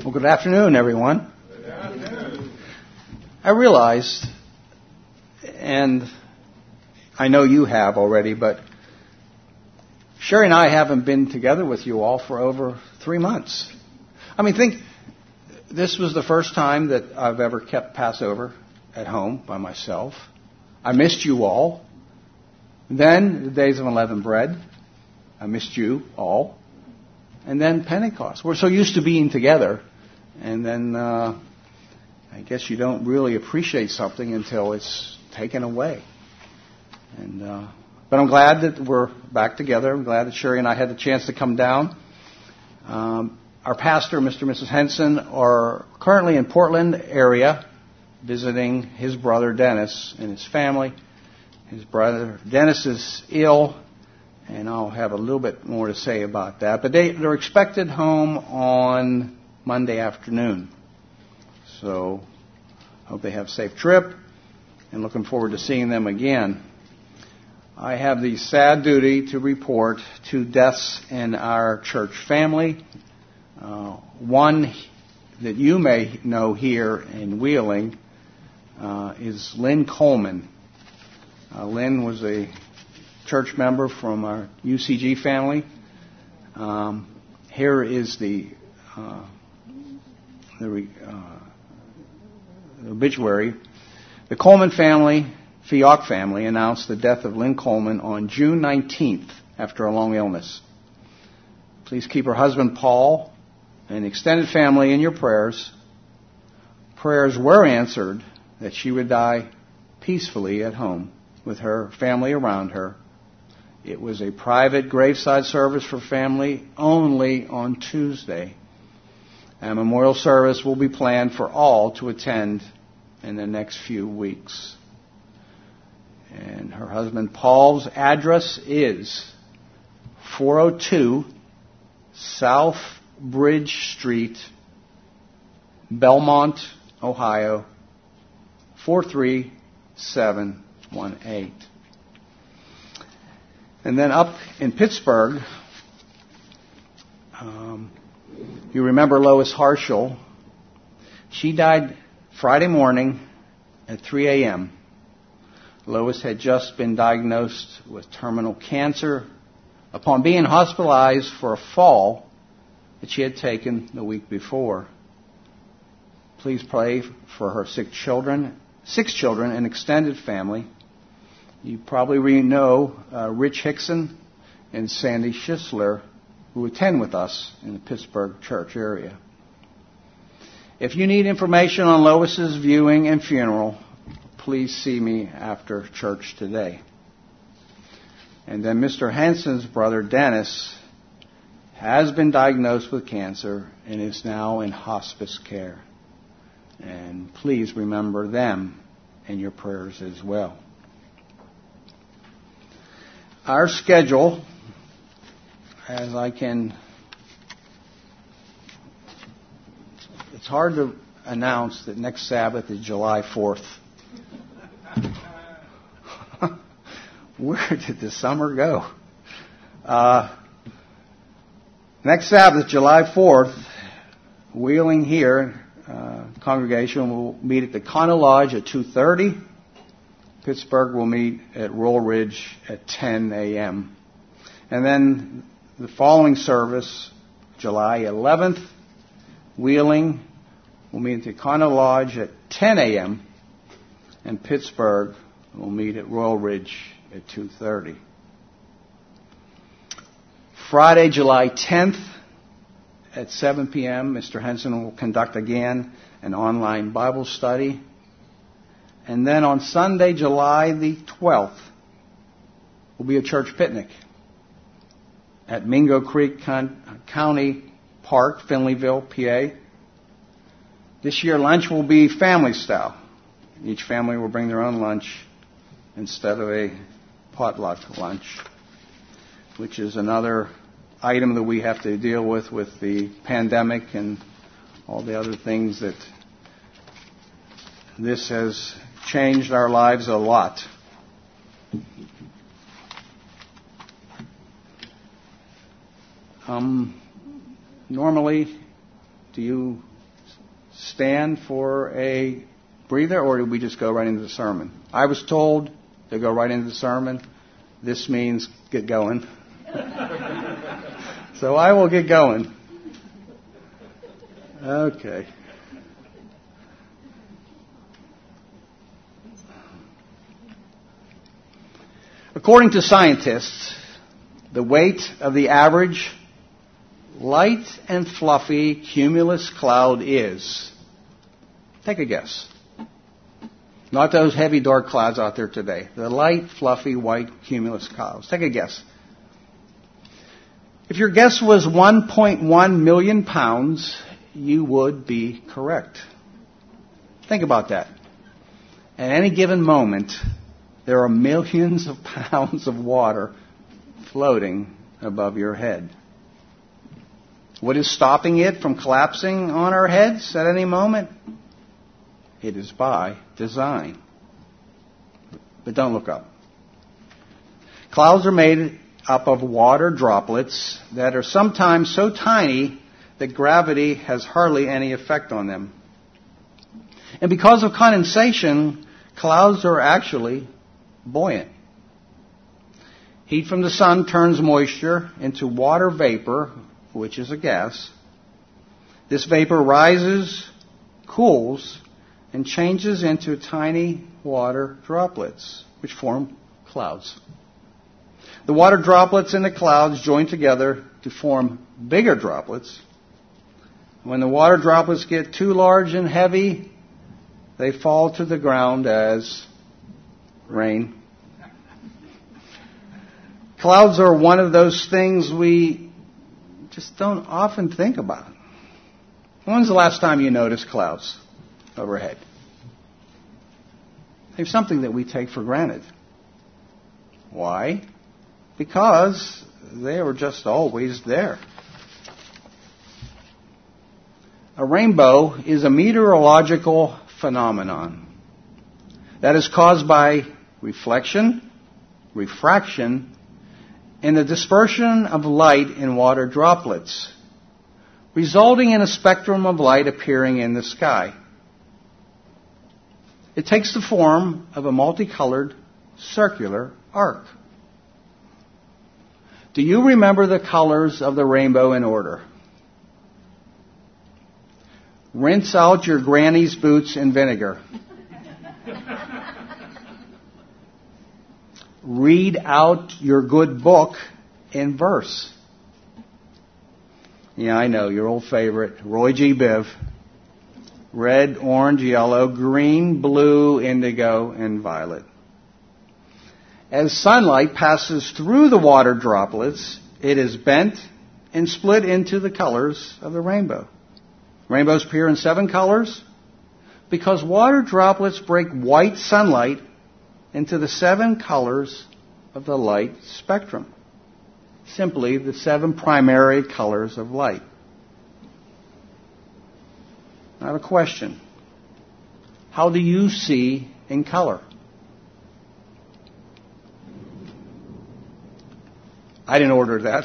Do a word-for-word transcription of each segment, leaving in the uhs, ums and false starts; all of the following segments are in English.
Well, good afternoon, everyone. Good afternoon. I realized, and I know you have already, but Sherry and I haven't been together with you all for over three months. I mean, think, this was the first time that I've ever kept Passover at home by myself. I missed you all. Then the days of unleavened bread. I missed you all. And then Pentecost. We're so used to being together. And then uh, I guess you don't really appreciate something until it's taken away. And uh, but I'm glad that we're back together. I'm glad that Sherry and I had the chance to come down. Um, our pastor, Mister and Missus Henson, are currently in Portland area visiting his brother Dennis and his family. His brother Dennis is ill, and I'll have a little bit more to say about that. But they, they're expected home on Monday afternoon. So I hope they have a safe trip, and looking forward to seeing them again. I have the sad duty to report two deaths in our church family. Uh, one that you may know here in Wheeling uh, is Lynn Coleman. Uh, Lynn was a church member from our U C G family. Um, here is the, uh, the, uh, the obituary. The Coleman family, Fioc family, announced the death of Lynn Coleman on June nineteenth after a long illness. Please keep her husband Paul and extended family in your prayers. Prayers were answered that she would die peacefully at home with her family around her. It was a private graveside service for family only on Tuesday. A memorial service will be planned for all to attend in the next few weeks. And her husband Paul's address is four oh two South Bridge Street, Belmont, Ohio, four three seven one eight. And then up in Pittsburgh, um, you remember Lois Harshel. She died Friday morning at three a.m. Lois had just been diagnosed with terminal cancer upon being hospitalized for a fall that she had taken the week before. Please pray for her sick children, six children and extended family. You probably know uh, Rich Hickson and Sandy Schisler, who attend with us in the Pittsburgh church area. If you need information on Lois's viewing and funeral, please see me after church today. And then Mister Henson's brother Dennis has been diagnosed with cancer and is now in hospice care. And please remember them in your prayers as well. Our schedule, as I can, it's hard to announce that next Sabbath is July fourth. Where did the summer go? Uh, next Sabbath, July fourth, Wheeling here, uh, congregation will meet at the Connell Lodge at two thirty. Pittsburgh will meet at Roll Ridge at ten a.m. And then the following service, July eleventh, Wheeling will meet at the Connell Lodge at ten a.m. and Pittsburgh will meet at Royal Ridge at two thirty. Friday, July tenth at seven p.m., Mister Henson will conduct again an online Bible study. And then on Sunday, July the twelfth, will be a church picnic at Mingo Creek Con- County Park, Finleyville, P A. This year, lunch will be family style. Each family will bring their own lunch instead of a potluck lunch, which is another item that we have to deal with with the pandemic and all the other things that this has changed our lives a lot. Um, normally, do you stand for a breather, or do we just go right into the sermon? I was told to go right into the sermon. This means get going. So I will get going. Okay. According to scientists, the weight of the average light and fluffy cumulus cloud is, take a guess. Not those heavy dark clouds out there today. The light, fluffy, white cumulus clouds. Take a guess. If your guess was one point one million pounds, you would be correct. Think about that. At any given moment, there are millions of pounds of water floating above your head. What is stopping it from collapsing on our heads at any moment? It is by design. But don't look up. Clouds are made up of water droplets that are sometimes so tiny that gravity has hardly any effect on them. And because of condensation, clouds are actually buoyant. Heat from the sun turns moisture into water vapor, which is a gas. This vapor rises, cools, and changes into tiny water droplets, which form clouds. The water droplets in the clouds join together to form bigger droplets. When the water droplets get too large and heavy, they fall to the ground as rain. Clouds are one of those things we just don't often think about. When's the last time you noticed clouds overhead? They're something that we take for granted. Why? Because they were just always there. A rainbow is a meteorological phenomenon that is caused by reflection, refraction, and the dispersion of light in water droplets, resulting in a spectrum of light appearing in the sky. It takes the form of a multicolored circular arc. Do you remember the colors of the rainbow in order? Rinse out your granny's boots in vinegar. Read out your good book in verse. Yeah, I know, your old favorite, Roy G. Biv. Red, orange, yellow, green, blue, indigo, and violet. As sunlight passes through the water droplets, it is bent and split into the colors of the rainbow. Rainbows appear in seven colors because water droplets break white sunlight into the seven colors of the light spectrum. Simply the seven primary colors of light. I have a question. How do you see in color? I didn't order that.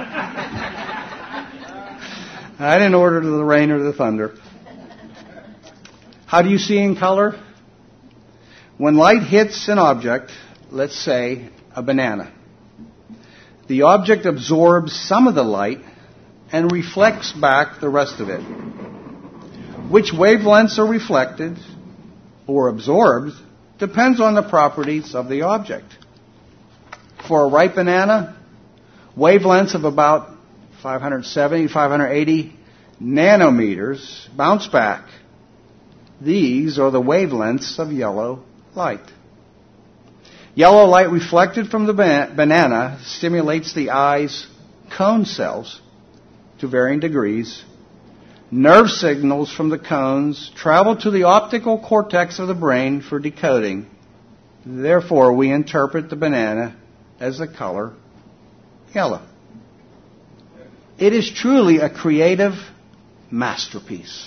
I didn't order the rain or the thunder. How do you see in color? When light hits an object, let's say a banana, the object absorbs some of the light and reflects back the rest of it. Which wavelengths are reflected or absorbed depends on the properties of the object. For a ripe banana, wavelengths of about five hundred seventy, five hundred eighty nanometers bounce back. These are the wavelengths of yellow light. Yellow light reflected from the banana stimulates the eye's cone cells to varying degrees. Nerve signals from the cones travel to the optical cortex of the brain for decoding. Therefore, we interpret the banana as the color yellow. It is truly a creative masterpiece.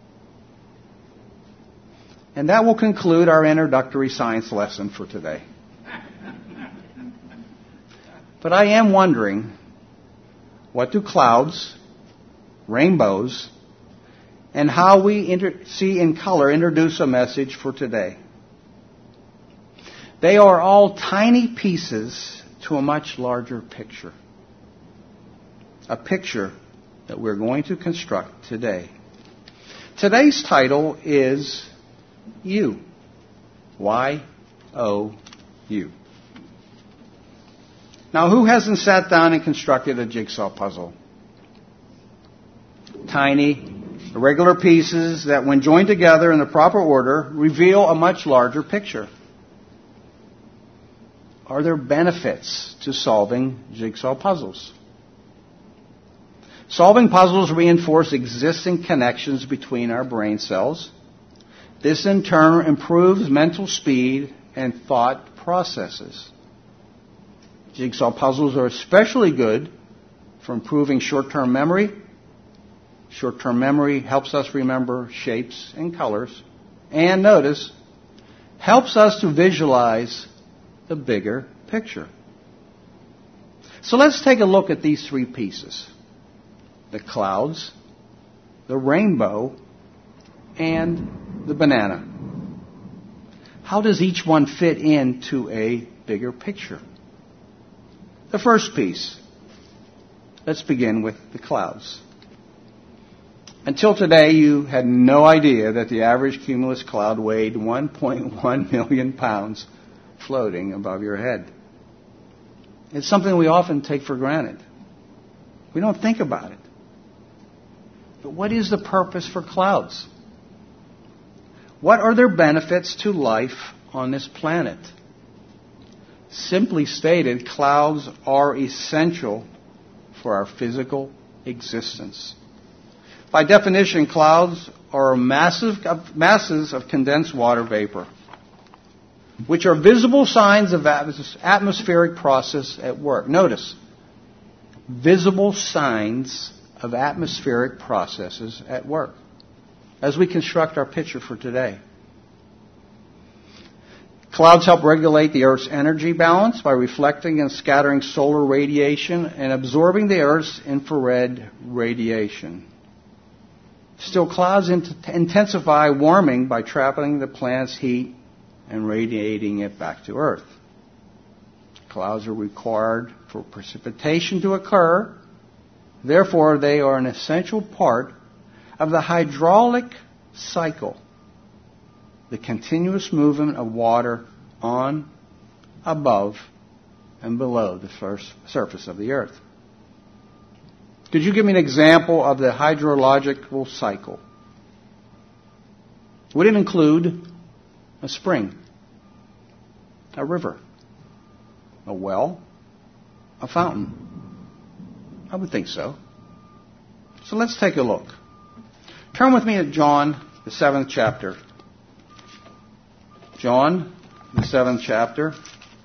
And that will conclude our introductory science lesson for today. But I am wondering, what do clouds, rainbows, and how we inter- see in color introduce a message for today. They are all tiny pieces to a much larger picture. A picture that we're going to construct today. Today's title is You. Y O U. Now, who hasn't sat down and constructed a jigsaw puzzle? Tiny, irregular pieces that, when joined together in the proper order, reveal a much larger picture. Are there benefits to solving jigsaw puzzles? Solving puzzles reinforce existing connections between our brain cells. This in turn improves mental speed and thought processes. Jigsaw puzzles are especially good for improving short-term memory. Short-term memory helps us remember shapes and colors. And notice, helps us to visualize the bigger picture. So let's take a look at these three pieces. The clouds, the rainbow, and the banana. How does each one fit into a bigger picture? The first piece. Let's begin with the clouds. Until today, you had no idea that the average cumulus cloud weighed one point one million pounds floating above your head. It's something we often take for granted. We don't think about it. But what is the purpose for clouds? What are their benefits to life on this planet? Simply stated, clouds are essential for our physical existence. By definition, clouds are massive, masses of condensed water vapor, which are visible signs of atmospheric process at work. Notice, visible signs of atmospheric processes at work as we construct our picture for today. Clouds help regulate the Earth's energy balance by reflecting and scattering solar radiation and absorbing the Earth's infrared radiation. Still, clouds int- intensify warming by trapping the planet's heat and radiating it back to Earth. Clouds are required for precipitation to occur. Therefore, they are an essential part of the hydraulic cycle, the continuous movement of water on, above, and below the first surface of the Earth. Could you give me an example of the hydrological cycle? Would it include a spring, a river, a well, a fountain? I would think so. So let's take a look. Turn with me to John, the seventh chapter. John, the seventh chapter.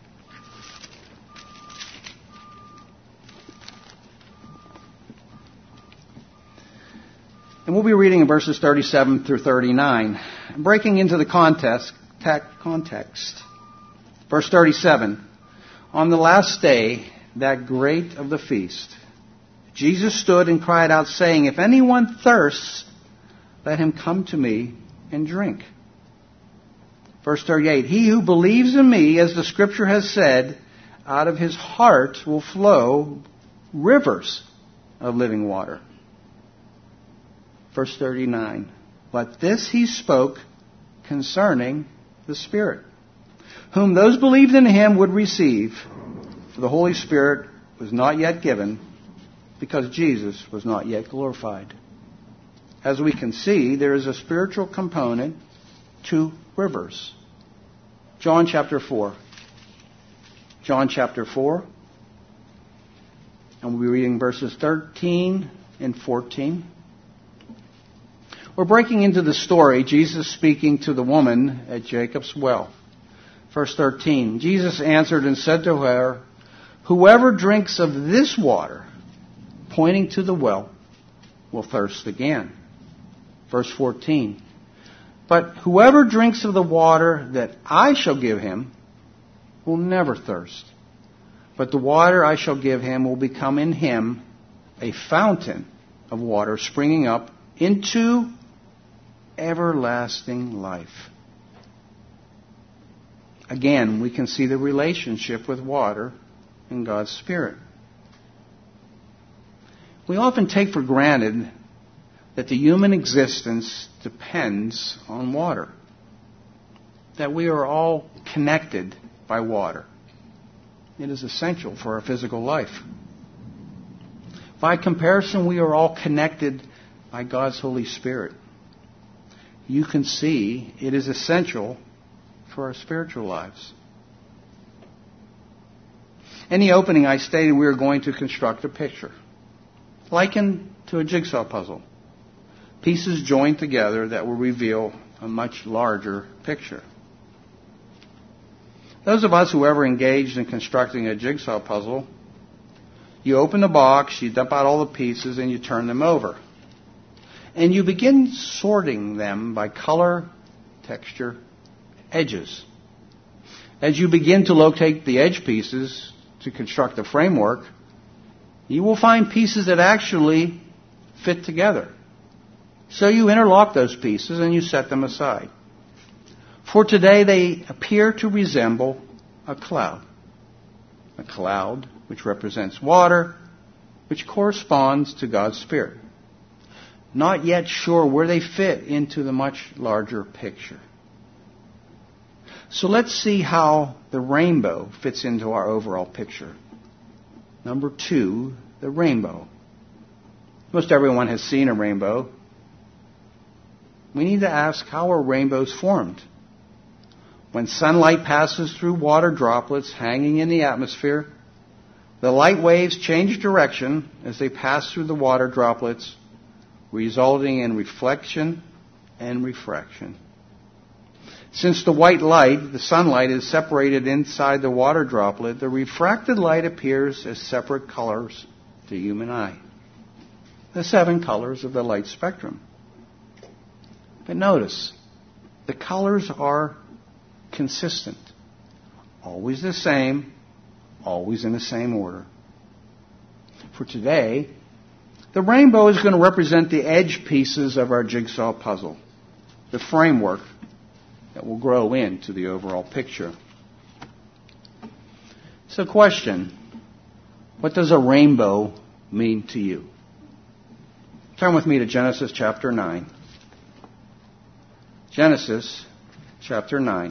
And we'll be reading in verses thirty-seven through thirty-nine. Breaking into the context, context. Verse thirty-seven. On the last day, that great of the feast, Jesus stood and cried out, saying, If anyone thirsts, let him come to me and drink. Verse thirty-eight, He who believes in me, as the Scripture has said, out of his heart will flow rivers of living water. Verse thirty-nine, But this he spoke concerning the Spirit, whom those believed in him would receive, for the Holy Spirit was not yet given, because Jesus was not yet glorified. As we can see, there is a spiritual component to rivers. John chapter four. John chapter four. And we'll be reading verses thirteen and fourteen. We're breaking into the story, Jesus speaking to the woman at Jacob's well. Verse thirteen, Jesus answered and said to her, Whoever drinks of this water, pointing to the well, will thirst again. Verse fourteen, But whoever drinks of the water that I shall give him will never thirst. But the water I shall give him will become in him a fountain of water springing up into everlasting life. Again, we can see the relationship with water and God's Spirit. We often take for granted that the human existence depends on water, that we are all connected by water. It is essential for our physical life. By comparison, we are all connected by God's Holy Spirit. You can see it is essential for our spiritual lives. In the opening, I stated we are going to construct a picture, likened to a jigsaw puzzle. Pieces joined together that will reveal a much larger picture. Those of us who ever engaged in constructing a jigsaw puzzle, you open the box, you dump out all the pieces, and you turn them over. And you begin sorting them by color, texture, edges. As you begin to locate the edge pieces to construct a framework, you will find pieces that actually fit together. So you interlock those pieces and you set them aside. For today, they appear to resemble a cloud. A cloud which represents water, which corresponds to God's Spirit. Not yet sure where they fit into the much larger picture. So let's see how the rainbow fits into our overall picture. Number two, the rainbow. Most everyone has seen a rainbow. We need to ask, how are rainbows formed? When sunlight passes through water droplets hanging in the atmosphere, the light waves change direction as they pass through the water droplets, resulting in reflection and refraction. Since the white light, the sunlight, is separated inside the water droplet, the refracted light appears as separate colors to the human eye. The seven colors of the light spectrum. But notice, the colors are consistent. Always the same, always in the same order. For today, the rainbow is going to represent the edge pieces of our jigsaw puzzle, the framework that will grow into the overall picture. So, question, what does a rainbow mean to you? Turn with me to Genesis chapter nine. Genesis chapter nine.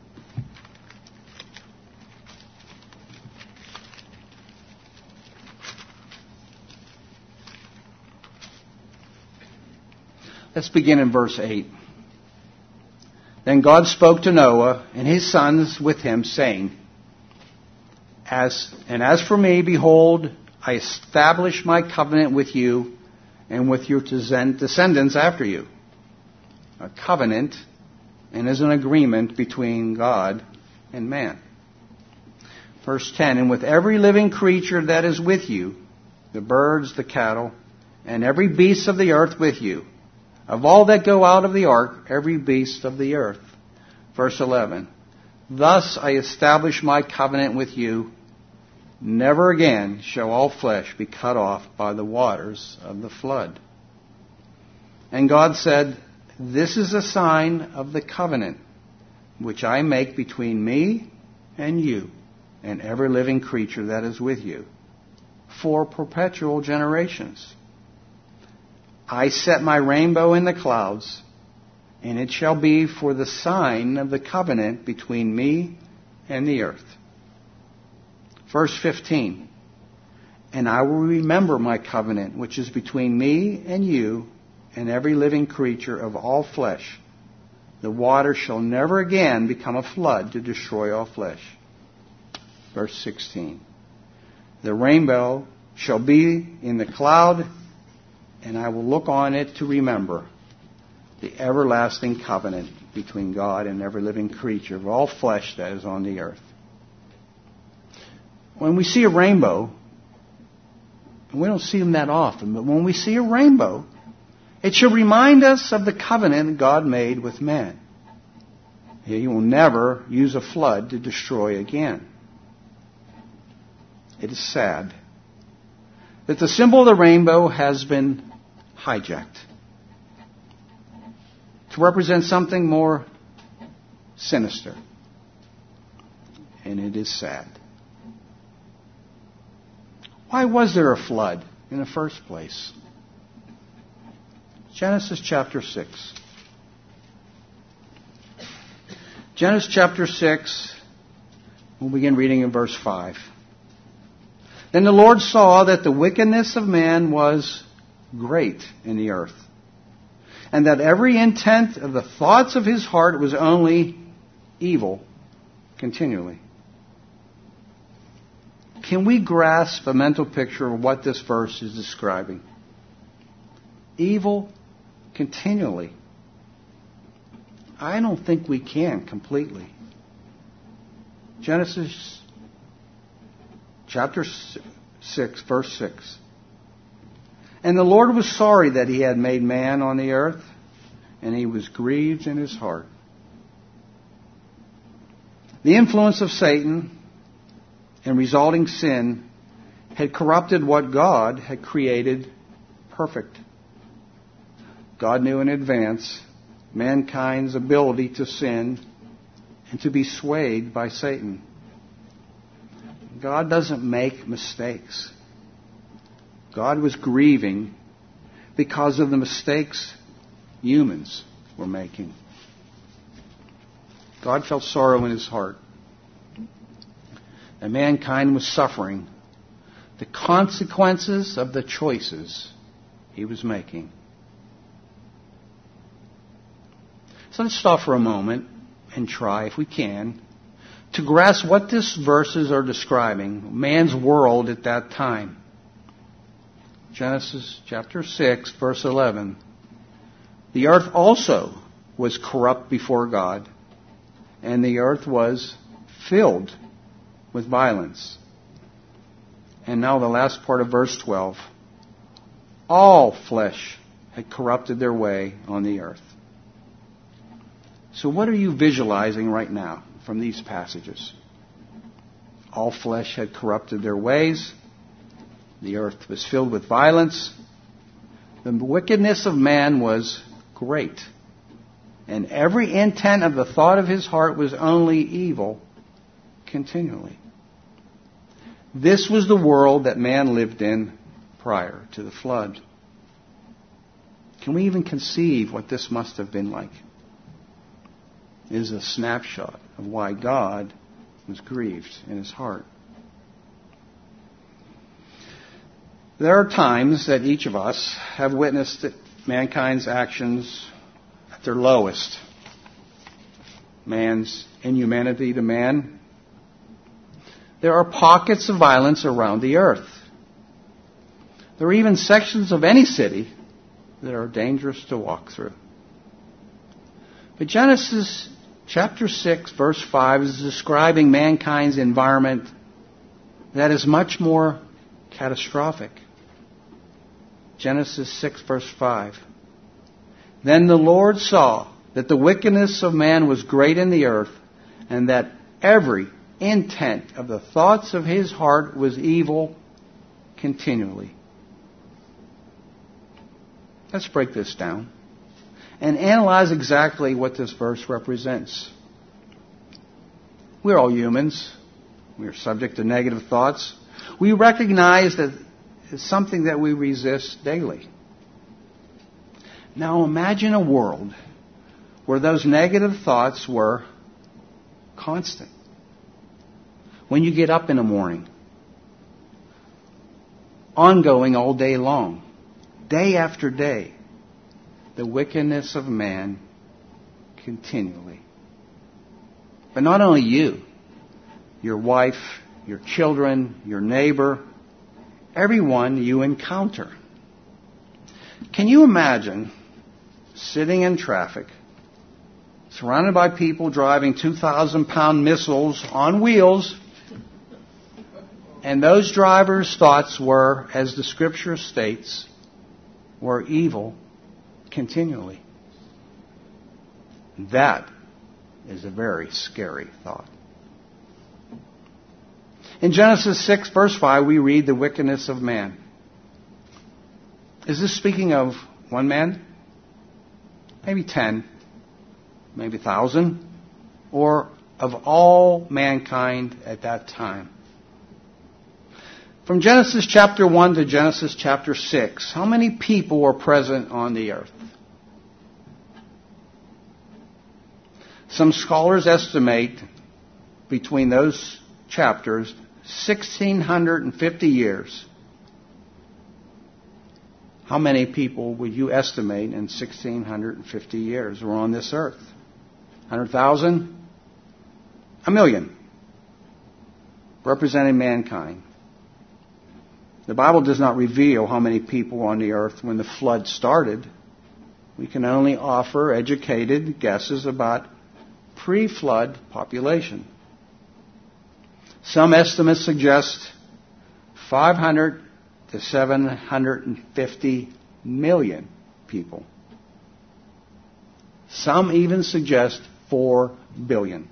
Let's begin in verse eight. Then God spoke to Noah and his sons with him, saying, As and as for me, behold, I establish my covenant with you and with your descendants after you. A covenant, and is an agreement between God and man. Verse ten, and with every living creature that is with you, the birds, the cattle, and every beast of the earth with you, of all that go out of the ark, every beast of the earth. Verse eleven, thus I establish my covenant with you. Never again shall all flesh be cut off by the waters of the flood. And God said, this is a sign of the covenant which I make between me and you and every living creature that is with you for perpetual generations. I set my rainbow in the clouds, and it shall be for the sign of the covenant between me and the earth. Verse fifteen, and I will remember my covenant which is between me and you and every living creature of all flesh. The water shall never again become a flood to destroy all flesh. Verse sixteen, the rainbow shall be in the cloud, and I will look on it to remember the everlasting covenant between God and every living creature of all flesh that is on the earth. When we see a rainbow, and we don't see them that often, but when we see a rainbow, it should remind us of the covenant God made with man. He will never use a flood to destroy again. It is sad that the symbol of the rainbow has been hijacked. to represent something more sinister. And it is sad. Why was there a flood in the first place? Genesis chapter six. Genesis chapter six, we'll begin reading in verse five. Then the Lord saw that the wickedness of man was great in the earth, and that every intent of the thoughts of his heart was only evil continually. Can we grasp a mental picture of what this verse is describing? Evil continually. I don't think we can completely. Genesis chapter six, verse six. And the Lord was sorry that he had made man on the earth, and he was grieved in his heart. The influence of Satan and resulting sin had corrupted what God had created perfect. God knew in advance mankind's ability to sin and to be swayed by Satan. God doesn't make mistakes. God was grieving because of the mistakes humans were making. God felt sorrow in his heart. And mankind was suffering the consequences of the choices he was making. So let's stop for a moment and try, if we can, to grasp what these verses are describing, man's world at that time. Genesis chapter six, verse eleven. The earth also was corrupt before God, and the earth was filled with violence. And now the last part of verse twelve. All flesh had corrupted their way on the earth. So what are you visualizing right now from these passages? All flesh had corrupted their ways. The earth was filled with violence. The wickedness of man was great. And every intent of the thought of his heart was only evil continually. This was the world that man lived in prior to the flood. Can we even conceive what this must have been like? It is a snapshot of why God was grieved in his heart. There are times that each of us have witnessed mankind's actions at their lowest. Man's inhumanity to man. There are pockets of violence around the earth. There are even sections of any city that are dangerous to walk through. But Genesis chapter six, verse five is describing mankind's environment that is much more catastrophic. Genesis six, verse five. Then the Lord saw that the wickedness of man was great in the earth, and that every intent of the thoughts of his heart was evil continually. Let's break this down and analyze exactly what this verse represents. We're all humans. We are subject to negative thoughts. We recognize that it's something that we resist daily. Now imagine a world where those negative thoughts were constant. When you get up in the morning, ongoing all day long, day after day, the wickedness of man continually. But not only you, your wife, your children, your neighbor, everyone you encounter. Can you imagine sitting in traffic, surrounded by people driving two thousand pound missiles on wheels, and those drivers' thoughts were, as the Scripture states, were evil continually? That is a very scary thought. In Genesis six, verse five, we read the wickedness of man. Is this speaking of one man? Maybe ten. maybe one thousand, or of all mankind at that time. From Genesis chapter one to Genesis chapter six, how many people were present on the earth? Some scholars estimate between those chapters one thousand six hundred fifty years. How many people would you estimate in one thousand six hundred fifty years were on this earth? one hundred thousand? A million. Representing mankind. The Bible does not reveal how many people were on the earth when the flood started. We can only offer educated guesses about pre-flood population. Some estimates suggest five hundred to seven hundred fifty million people. Some even suggest four billion.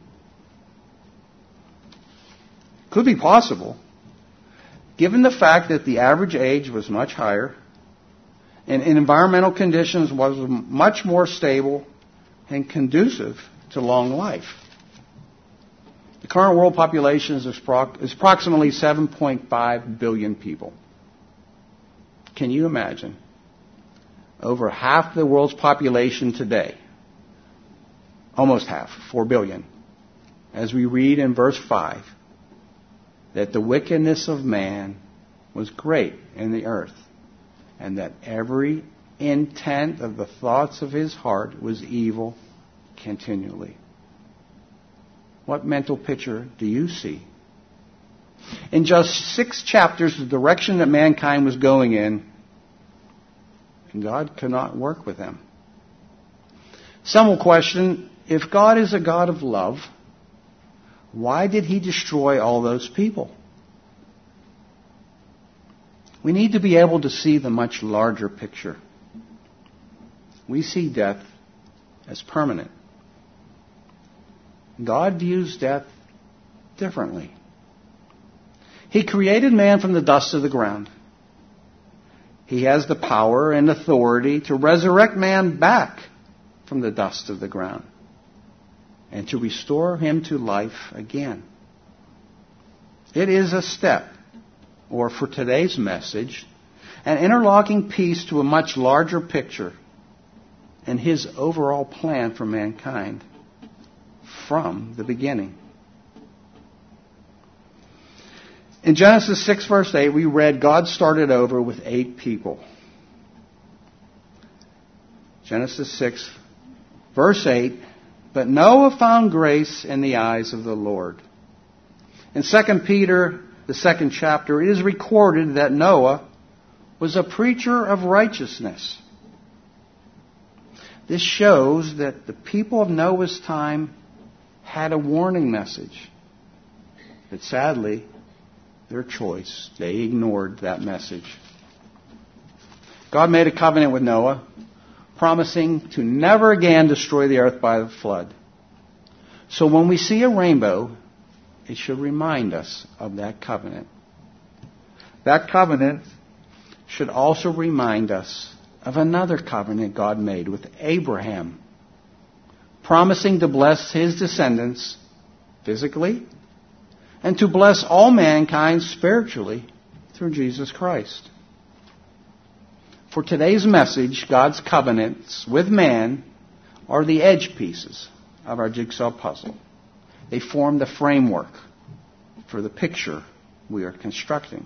Could be possible, given the fact that the average age was much higher and environmental conditions was much more stable and conducive to long life. The current world population is approximately seven point five billion people. Can you imagine? Over half the world's population today, almost half, four billion, as we read in verse five, that the wickedness of man was great in the earth, and that every intent of the thoughts of his heart was evil continually. What mental picture do you see? In just six chapters, the direction that mankind was going in, and God could not work with them. Some will question, if God is a God of love, why did he destroy all those people? We need to be able to see the much larger picture. We see death as permanent. God views death differently. He created man from the dust of the ground. He has the power and authority to resurrect man back from the dust of the ground and to restore him to life again. It is a step, or for today's message, an interlocking piece to a much larger picture and his overall plan for mankind from the beginning. In Genesis six, verse eight, we read God started over with eight people. Genesis six, verse eight, but Noah found grace in the eyes of the Lord. In Second Peter, the second chapter, it is recorded that Noah was a preacher of righteousness. This shows that the people of Noah's time had a warning message. But sadly, their choice, they ignored that message. God made a covenant with Noah, promising to never again destroy the earth by the flood. So when we see a rainbow, it should remind us of that covenant. That covenant should also remind us of another covenant God made with Abraham, promising to bless his descendants physically and to bless all mankind spiritually through Jesus Christ. For today's message, God's covenants with man are the edge pieces of our jigsaw puzzle. They form the framework for the picture we are constructing.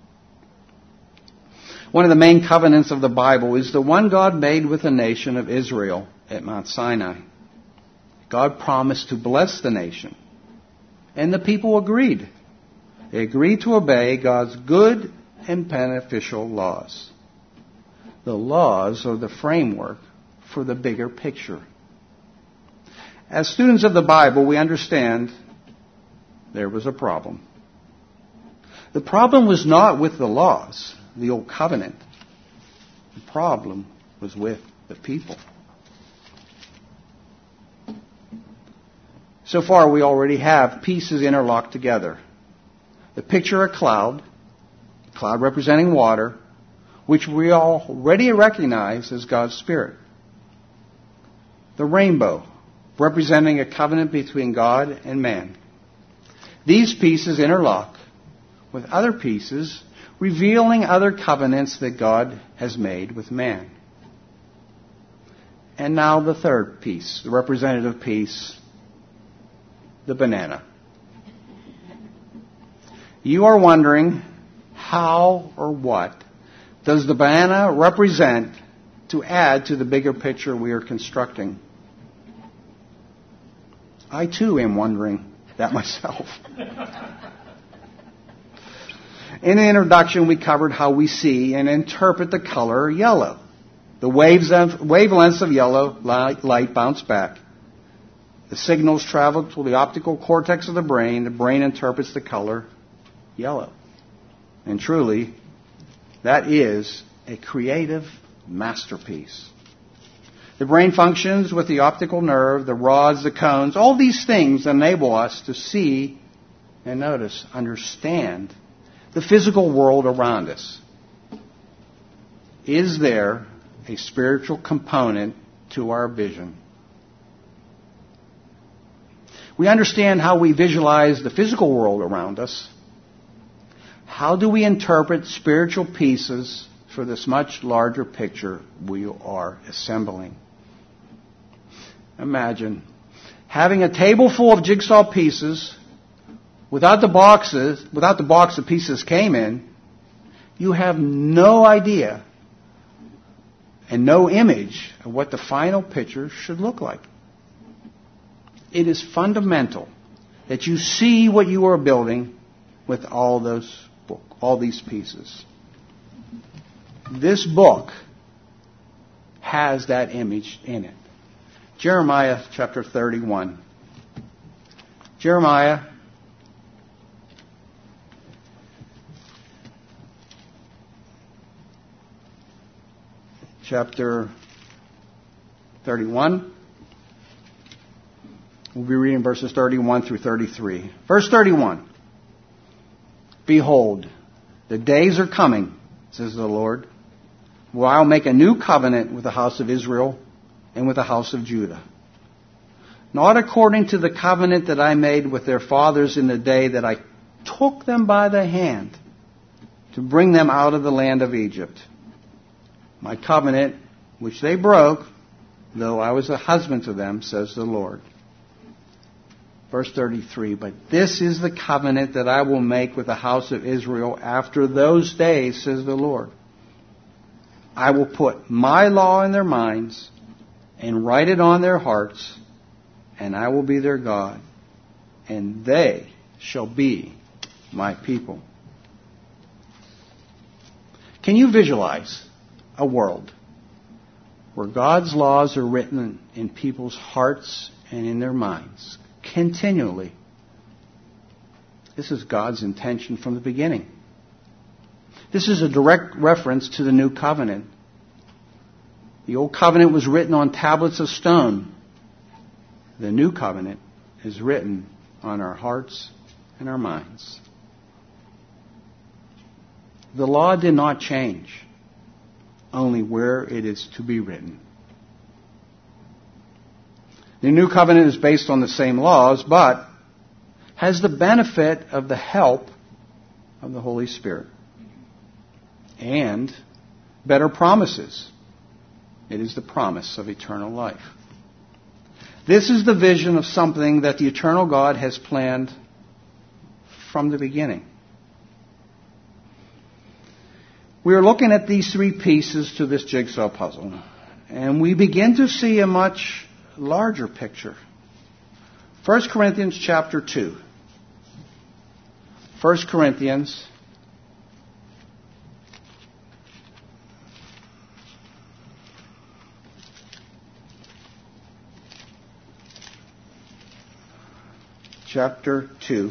One of the main covenants of the Bible is the one God made with the nation of Israel at Mount Sinai. God promised to bless the nation, and the people agreed. They agreed to obey God's good and beneficial laws. The laws are the framework for the bigger picture. As students of the Bible, we understand there was a problem. The problem was not with the laws, the old covenant. The problem was with the people. So far, we already have pieces interlocked together. The picture of a cloud, a cloud representing water, which we already recognize as God's Spirit. The rainbow, representing a covenant between God and man. These pieces interlock with other pieces, revealing other covenants that God has made with man. And now the third piece, the representative piece, the banana. You are wondering how or what does the banana represent to add to the bigger picture we are constructing? I too am wondering that myself. In the introduction, we covered how we see and interpret the color yellow. The waves of, wavelengths of yellow light, light bounce back. The signals travel to the optical cortex of the brain. The brain interprets the color yellow. And truly, that is a creative masterpiece. The brain functions with the optical nerve, the rods, the cones. All these things enable us to see and notice, understand the physical world around us. Is there a spiritual component to our vision? We understand how we visualize the physical world around us. How do we interpret spiritual pieces for this much larger picture we are assembling? Imagine having a table full of jigsaw pieces. Without the boxes, without the box the pieces came in, you have no idea and no image of what the final picture should look like. It is fundamental that you see what you are building with all those book, all these pieces. This book has that image in it. Jeremiah chapter thirty-one. Jeremiah chapter thirty-one. We'll be reading verses thirty-one through thirty-three. Verse thirty-one. Behold, the days are coming, says the Lord, where I'll make a new covenant with the house of Israel and with the house of Judah. Not according to the covenant that I made with their fathers in the day that I took them by the hand to bring them out of the land of Egypt. My covenant, which they broke, though I was a husband to them, says the Lord. Verse thirty-three, but this is the covenant that I will make with the house of Israel after those days, says the Lord. I will put my law in their minds and write it on their hearts, and I will be their God, and they shall be my people. Can you visualize a world where God's laws are written in people's hearts and in their minds continually? This is God's intention from the beginning. This is a direct reference to the new covenant. The old covenant was written on tablets of stone. The new covenant is written on our hearts and our minds. The law did not change, only where it is to be written. The new covenant is based on the same laws, but has the benefit of the help of the Holy Spirit and better promises. It is the promise of eternal life. This is the vision of something that the eternal God has planned from the beginning. We are looking at these three pieces to this jigsaw puzzle, and we begin to see a much larger picture. First Corinthians chapter two. First Corinthians chapter two.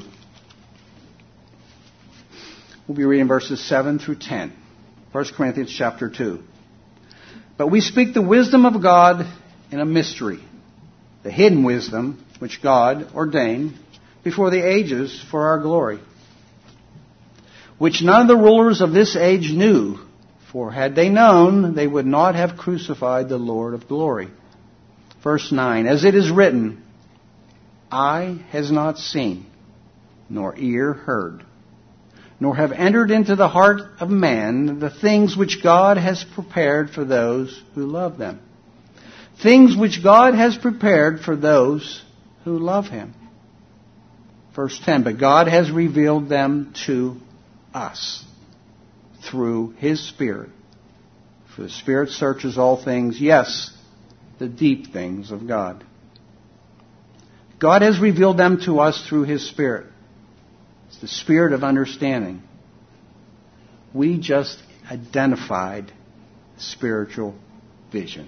We'll be reading verses seven through ten. First Corinthians chapter two. But we speak the wisdom of God in a mystery, the hidden wisdom which God ordained before the ages for our glory, which none of the rulers of this age knew, for had they known, they would not have crucified the Lord of glory. Verse nine, as it is written, eye has not seen, nor ear heard, nor have entered into the heart of man the things which God has prepared for those who love them. Things which God has prepared for those who love Him. Verse ten, but God has revealed them to us through His Spirit. For the Spirit searches all things, yes, the deep things of God. God has revealed them to us through His Spirit. It's the Spirit of understanding. We just identified spiritual vision.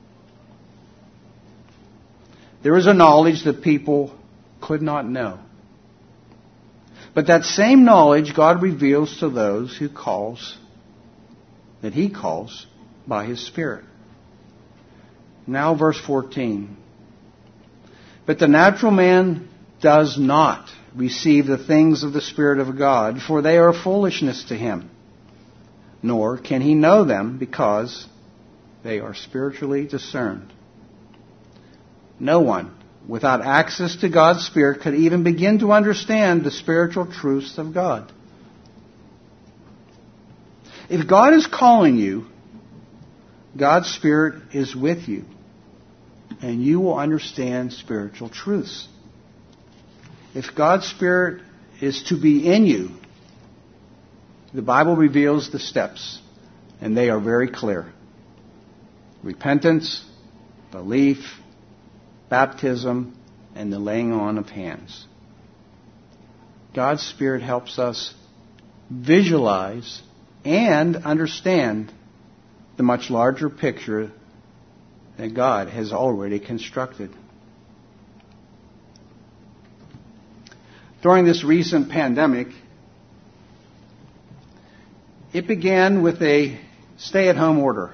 There is a knowledge that people could not know. But that same knowledge God reveals to those who calls, that He calls by His Spirit. Now verse fourteen. But the natural man does not receive the things of the Spirit of God, for they are foolishness to him. Nor can he know them because they are spiritually discerned. No one without access to God's Spirit could even begin to understand the spiritual truths of God. If God is calling you, God's Spirit is with you, and you will understand spiritual truths. If God's Spirit is to be in you, the Bible reveals the steps, and they are very clear. Repentance, belief, baptism, and the laying on of hands. God's Spirit helps us visualize and understand the much larger picture that God has already constructed. During this recent pandemic, it began with a stay-at-home order.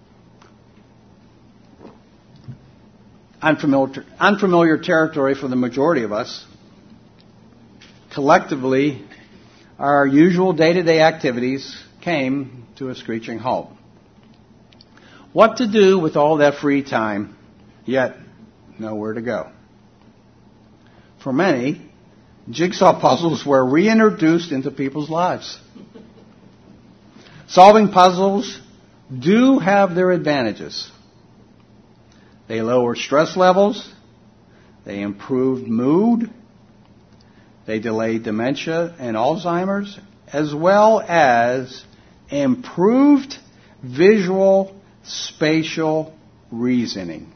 Unfamiliar, unfamiliar territory for the majority of us. Collectively, our usual day-to-day activities came to a screeching halt. What to do with all that free time, yet nowhere to go? For many, jigsaw puzzles were reintroduced into people's lives. Solving puzzles do have their advantages. They lower stress levels. They improve mood. They delay dementia and Alzheimer's, as well as improved visual spatial reasoning.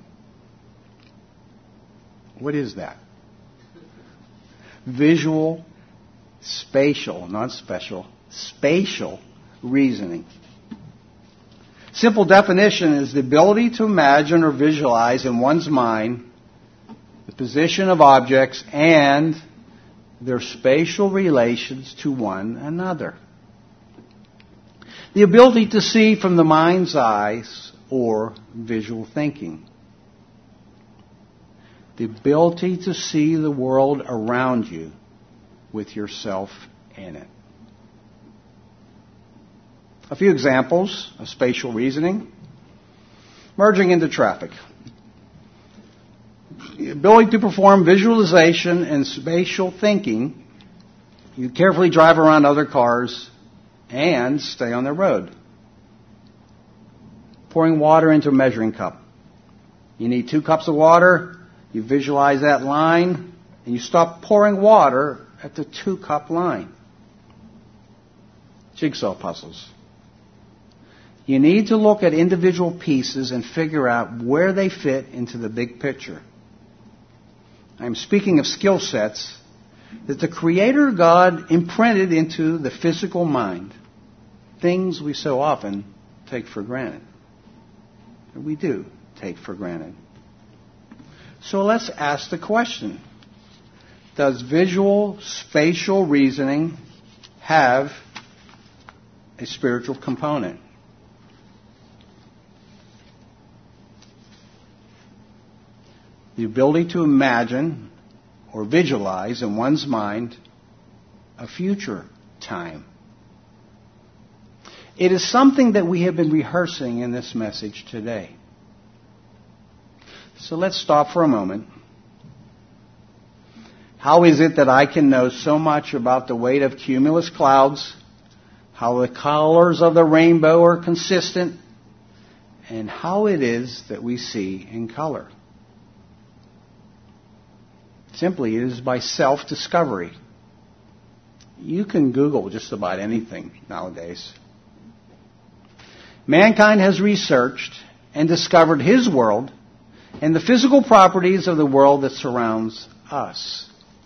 What is that? Visual spatial, not special, spatial reasoning. Simple definition is the ability to imagine or visualize in one's mind the position of objects and their spatial relations to one another. The ability to see from the mind's eyes or visual thinking. The ability to see the world around you with yourself in it. A few examples of spatial reasoning. Merging into traffic. The ability to perform visualization and spatial thinking. You carefully drive around other cars and stay on the road. Pouring water into a measuring cup. You need two cups of water. You visualize that line, and you stop pouring water at the two-cup line. Jigsaw puzzles. You need to look at individual pieces and figure out where they fit into the big picture. I'm speaking of skill sets that the Creator God imprinted into the physical mind. Things we so often take for granted. We do take for granted. So let's ask the question. Does visual spatial reasoning have a spiritual component? The ability to imagine or visualize in one's mind a future time. It is something that we have been rehearsing in this message today. So let's stop for a moment. How is it that I can know so much about the weight of cumulus clouds, how the colors of the rainbow are consistent, and how it is that we see in color? Simply, it is by self-discovery. You can Google just about anything nowadays. Mankind has researched and discovered his world and the physical properties of the world that surrounds us.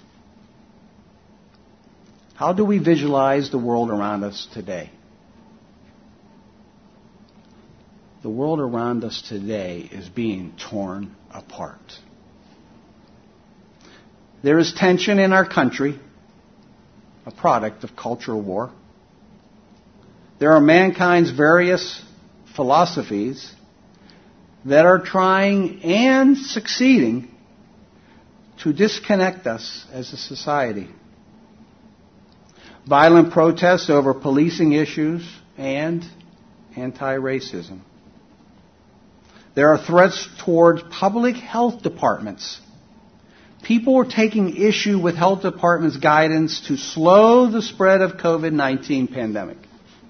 How do we visualize the world around us today? The world around us today is being torn apart. There is tension in our country, a product of cultural war. There are mankind's various philosophies that are trying and succeeding to disconnect us as a society. Violent protests over policing issues and anti-racism. There are threats towards public health departments. People are taking issue with health departments' guidance to slow the spread of covid nineteen pandemic.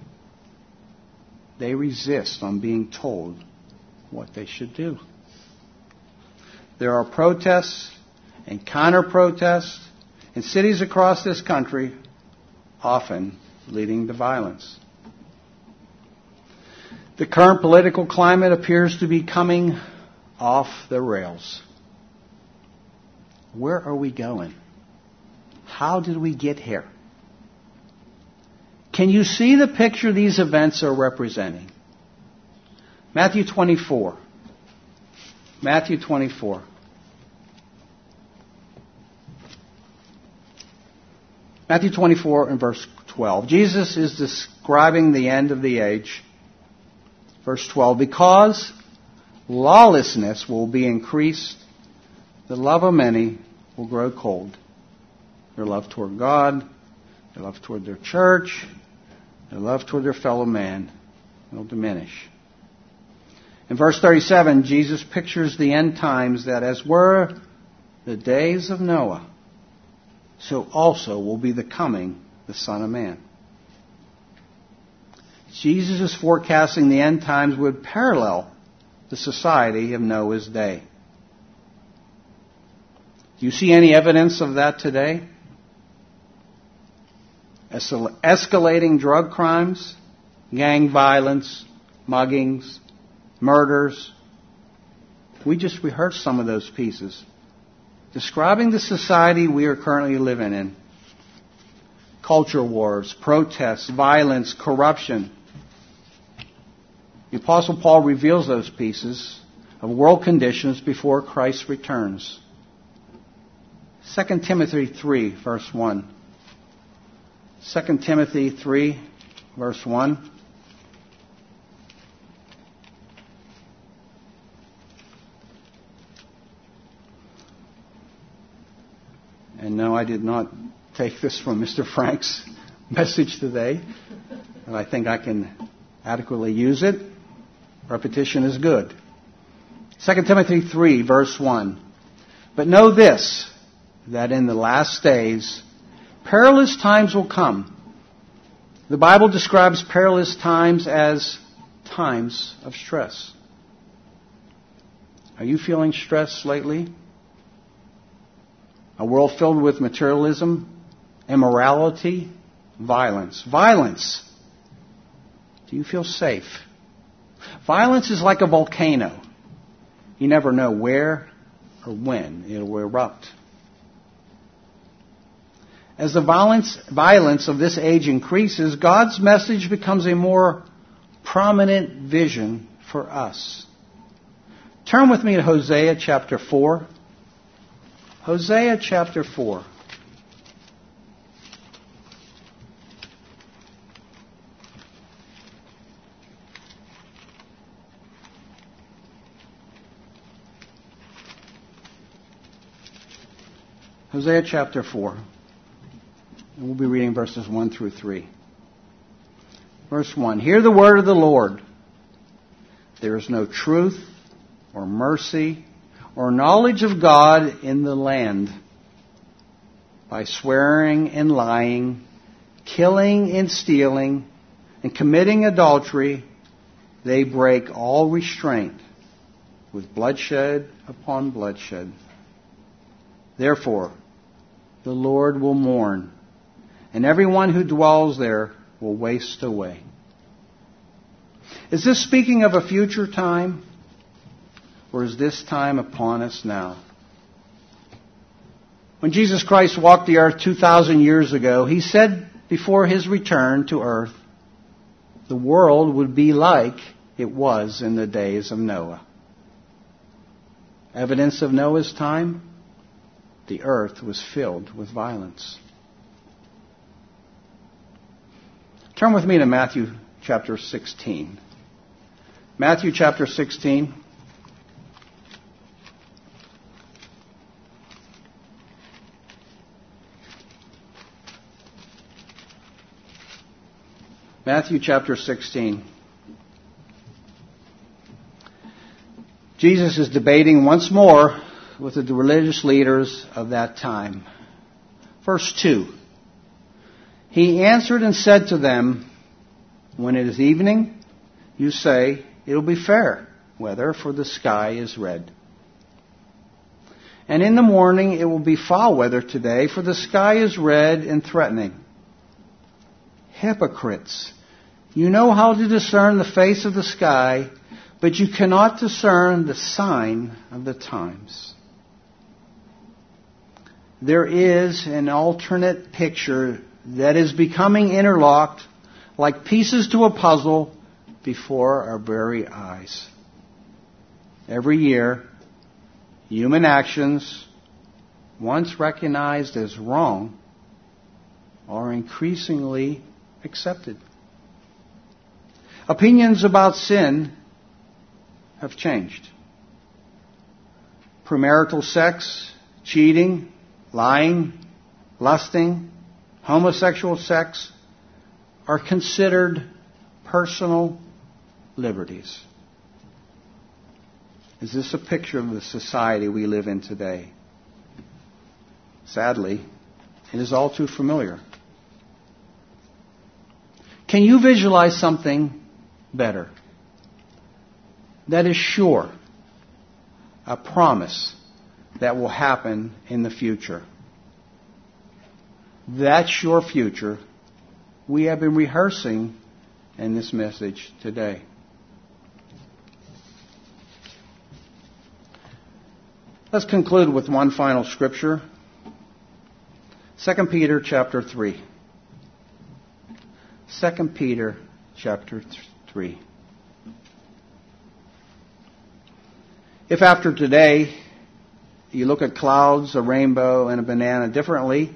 They resist on being told what they should do. There are protests and counter-protests in cities across this country, often leading to violence. The current political climate appears to be coming off the rails. Where are we going? How did we get here? Can you see the picture these events are representing? Matthew twenty-four. Matthew twenty-four. Matthew twenty-four and verse twelve. Jesus is describing the end of the age. Verse twelve. Because lawlessness will be increased, the love of many will grow cold. Their love toward God, their love toward their church, their love toward their fellow man will diminish. In verse thirty-seven, Jesus pictures the end times that as were the days of Noah, so also will be the coming of the Son of Man. Jesus is forecasting the end times would parallel the society of Noah's day. Do you see any evidence of that today? Escalating drug crimes, gang violence, muggings, murders. We just rehearsed some of those pieces, describing the society we are currently living in. Culture wars, protests, violence, corruption. The Apostle Paul reveals those pieces of world conditions before Christ returns. Second Timothy three, verse one. Second Timothy three, verse one. And no, I did not take this from Mister Frank's message today, and I think I can adequately use it. Repetition is good. Second Timothy three, verse one. But know this, that in the last days, perilous times will come. The Bible describes perilous times as times of stress. Are you feeling stressed lately? A world filled with materialism, immorality, violence. Violence. Do you feel safe? Violence is like a volcano. You never know where or when it will erupt. As the violence, violence of this age increases, God's message becomes a more prominent vision for us. Turn with me to Hosea chapter four. Hosea chapter four. Hosea chapter four. And we'll be reading verses one through three. Verse one. Hear the word of the Lord. There is no truth or mercy or knowledge of God in the land. By swearing and lying, killing and stealing, and committing adultery, they break all restraint with bloodshed upon bloodshed. Therefore, the Lord will mourn, and everyone who dwells there will waste away. Is this speaking of a future time, or is this time upon us now? When Jesus Christ walked the earth two thousand years ago, He said before His return to earth, the world would be like it was in the days of Noah. Evidence of Noah's time? The earth was filled with violence. Turn with me to Matthew chapter sixteen. Matthew chapter sixteen. Matthew chapter sixteen. Jesus is debating once more with the religious leaders of that time. Verse two. He answered and said to them, when it is evening, you say, it will be fair weather, for the sky is red. And in the morning it will be foul weather today, for the sky is red and threatening. Hypocrites! You know how to discern the face of the sky, but you cannot discern the sign of the times. There is an alternate picture that is becoming interlocked like pieces to a puzzle before our very eyes. Every year, human actions, once recognized as wrong, are increasingly accepted. Opinions about sin have changed. Premarital sex, cheating, lying, lusting, homosexual sex are considered personal liberties. Is this a picture of the society we live in today? Sadly, it is all too familiar. Can you visualize something better? That is sure, a promise that will happen in the future. That sure future we have been rehearsing in this message today. Let's conclude with one final scripture. Second Peter chapter three. Second Peter chapter three. If after today you look at clouds, a rainbow, and a banana differently,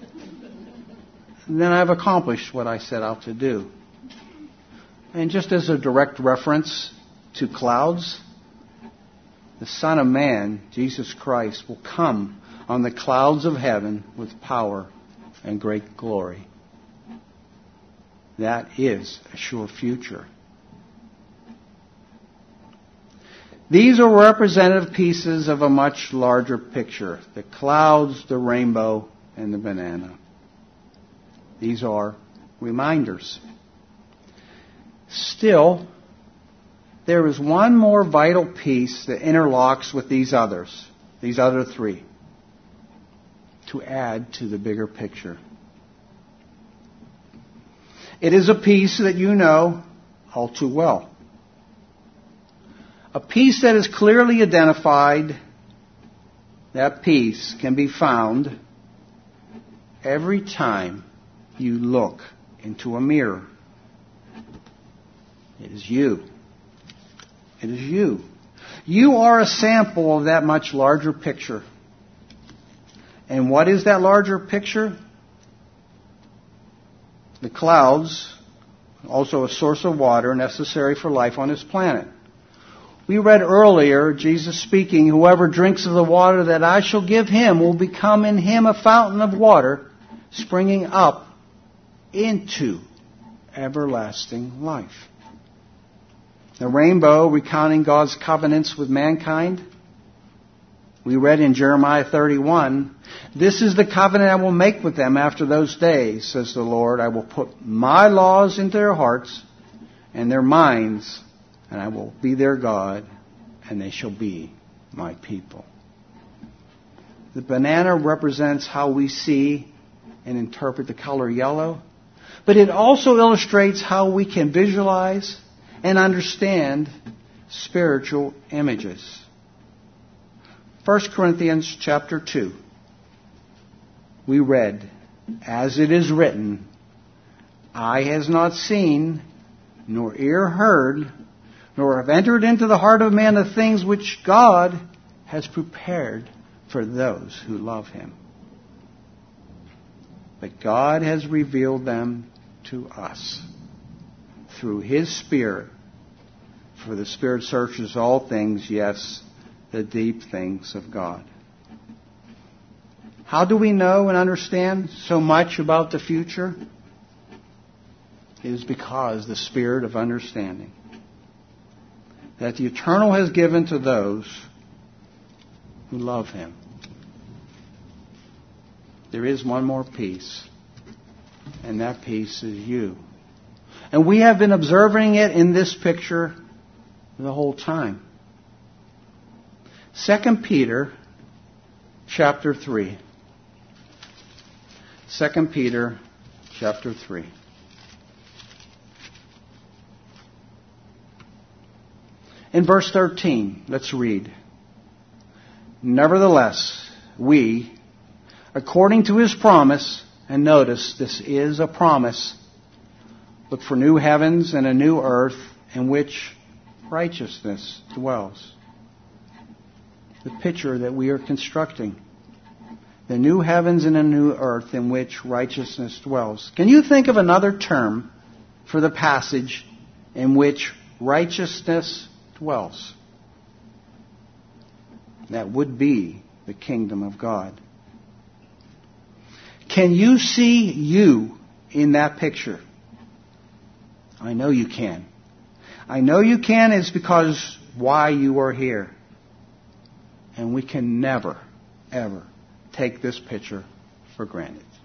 then I've accomplished what I set out to do. And just as a direct reference to clouds, the Son of Man, Jesus Christ, will come on the clouds of heaven with power and great glory. That is a sure future. These are representative pieces of a much larger picture. The clouds, the rainbow, and the banana. These are reminders. Still, there is one more vital piece that interlocks with these others, these other three, to add to the bigger picture. It is a piece that you know all too well. A piece that is clearly identified. That piece can be found every time you look into a mirror. It is you. It is you. You are a sample of that much larger picture. And what is that larger picture? The clouds, also a source of water necessary for life on this planet. We read earlier, Jesus speaking, whoever drinks of the water that I shall give him will become in him a fountain of water springing up into everlasting life. The rainbow recounting God's covenants with mankind. We read in Jeremiah thirty-one, "This is the covenant I will make with them after those days, says the Lord. I will put my laws into their hearts and their minds, and I will be their God, and they shall be my people." The banana represents how we see and interpret the color yellow, but it also illustrates how we can visualize and understand spiritual images. First Corinthians chapter two. We read, "As it is written, eye has not seen, nor ear heard, nor have entered into the heart of man the things which God has prepared for those who love Him. But God has revealed them to us through His Spirit. For the Spirit searches all things, yes, the deep things of God." How do we know and understand so much about the future? It is because the Spirit of understanding that the Eternal has given to those who love Him. There is one more piece, and that piece is you. And we have been observing it in this picture the whole time. Second Peter chapter three. Second Peter chapter three. In verse thirteen, let's read. "Nevertheless, we, according to His promise," and notice this is a promise, "look for new heavens and a new earth in which righteousness dwells." The picture that we are constructing. The new heavens and a new earth in which righteousness dwells. Can you think of another term for the passage in which righteousness dwells? That would be the kingdom of God. Can you see you in that picture? I know you can. I know you can is because why you are here. And we can never, ever take this picture for granted.